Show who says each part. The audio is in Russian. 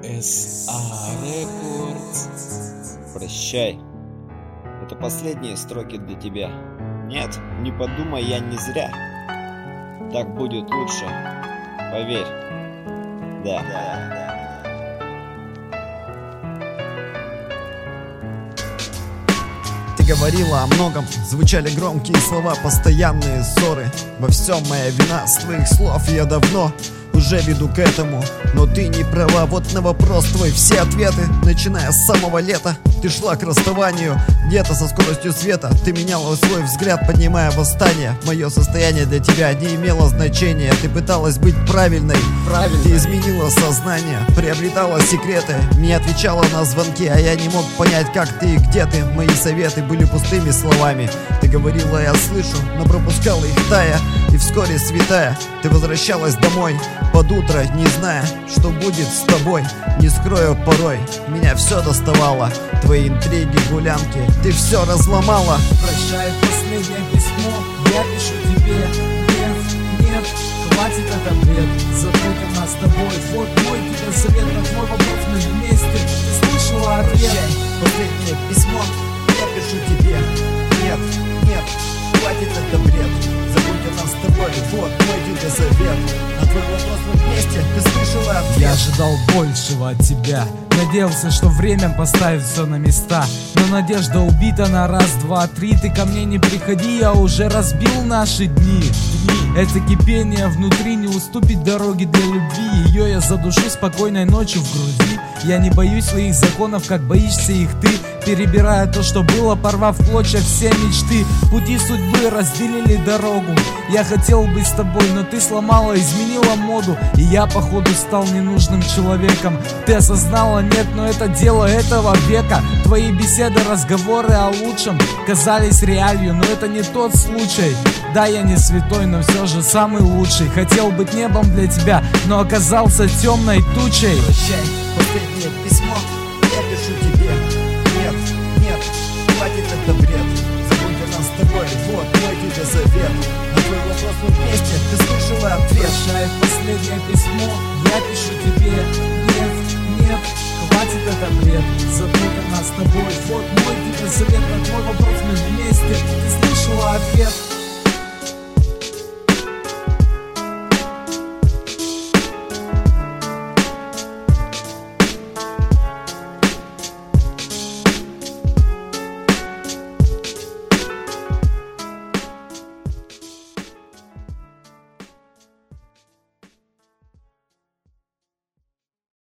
Speaker 1: SA Records.
Speaker 2: Прощай. Это последние строки для тебя. Нет, не подумай, я не зря. Так будет лучше. Поверь. Да.
Speaker 3: Ты говорила о многом, звучали громкие слова, постоянные ссоры. Во всем моя вина, с твоих слов я давно уже веду к этому. Но ты не права, вот на вопрос твой все ответы. Начиная с самого лета ты шла к расставанию, где-то со скоростью света. Ты меняла свой взгляд, поднимая восстание. Мое состояние для тебя не имело значения. Ты пыталась быть правильной. Ты изменила сознание, приобретала секреты, не отвечала на звонки, а я не мог понять, как ты и где ты. Мои советы были пустыми словами. Ты говорила, я слышу, но пропускала их тая. И вскоре, святая, ты возвращалась домой под утро, не зная, что будет с тобой. Не скрою, порой меня все доставало. Твои интриги, гулянки, ты все разломала.
Speaker 1: Прощай, последнее письмо, я пишу тебе. Нет, хватит это бред. Забудем нас с тобой. Вот мой тебе совет, на твой вопрос мы вместе. Ты слышала ответ?
Speaker 3: Последнее письмо, я пишу тебе. Нет, хватит это бред. Забудем нас с тобой. Вот мой тебе совет. На твой вопрос мы вместе. Ты слышала ответ?
Speaker 1: Я ожидал большего от тебя. Надеялся, что время поставит все на места. Но надежда убита на раз, два, три. Ты ко мне не приходи, я уже разбил наши дни. Это кипение внутри не уступит дороги для любви. Ее я задушу спокойной ночью в груди. Я не боюсь своих законов, как боишься их ты. Перебирая то, что было, порвав в клочья все мечты. Пути судьбы разделили дорогу. Я хотел быть с тобой, но ты сломала, изменила моду. И я, походу, стал ненужным человеком. Ты осознала, нет, но это дело этого века. Твои беседы, разговоры о лучшем казались реалью, но это не тот случай. Да, я не святой, но все же самый лучший. Хотел быть небом для тебя, но оказался темной тучей.
Speaker 3: Прощай, последнее письмо, я пишу тебе. Нет, хватит это бред. Забудем нас с тобой, вот мой тебе совет. На твой вопрос мы вместе, ты слышала ответ.
Speaker 1: Прощай, последнее письмо, я пишу тебе. Нет, хватит это бред. Забудем нас с тобой, вот мой тебе совет. На твой вопрос мы вместе, ты слышала ответ.